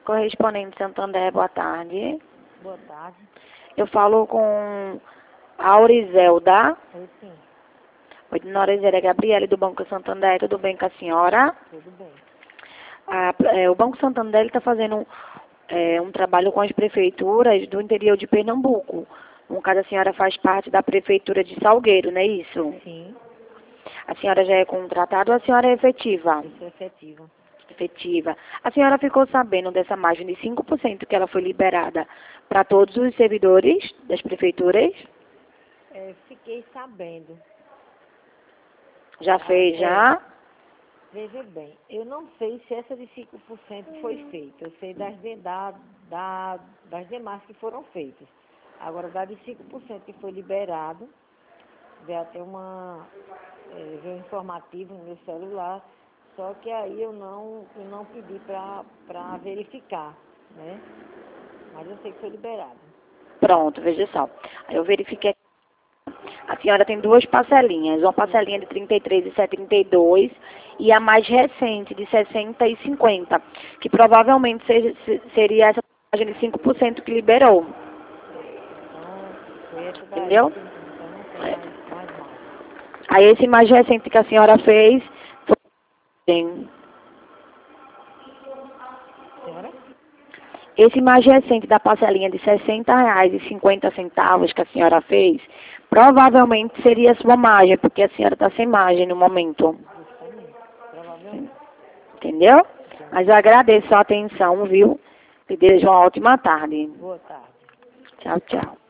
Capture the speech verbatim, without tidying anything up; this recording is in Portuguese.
Correspondente Santander, boa tarde. Boa tarde. Eu falo com a Aurizelda. Oi, sim. Oi, dona Aurizelda, é Gabriele do Banco Santander, tudo bem com a senhora? Tudo bem. A, é, o Banco Santander está fazendo é, um trabalho com as prefeituras do interior de Pernambuco. No caso, a senhora faz parte da prefeitura de Salgueiro, não é isso? Sim, A senhora já é contratada ou a senhora é efetiva? isso é efetivo. Efetiva. A senhora ficou sabendo dessa margem de cinco por cento que ela foi liberada para todos os servidores das prefeituras? É, fiquei sabendo. Já fez, é. já? Veja bem, eu não sei se essa de cinco por cento foi feita. Eu sei das, de- da, da, das demais que foram feitas. Agora, da de cinco por cento que foi liberado, veio até uma, é, veio um informativo no meu celular, só que aí eu não, eu não pedi para verificar, né? Mas eu sei que foi liberado. Pronto, veja só. Aí eu verifiquei. A senhora tem duas parcelinhas, uma parcelinha de trinta e três e setenta e dois e a mais recente de sessenta e cinquenta, que provavelmente seja, se- seria essa margem de cinco por cento que liberou. Então, foi essa daí, Entendeu? que então não tem É. mais, mais margem. Aí esse mais recente que a senhora fez foi Sim. Senhora? Esse mais recente da parcelinha de sessenta reais e cinquenta centavos que a senhora fez, provavelmente seria a sua margem, porque a senhora está sem margem no momento. Justamente, provavelmente. Entendeu? Mas eu Entendi. agradeço a atenção, viu? E desejo uma ótima tarde. Boa tarde. Tchau, tchau.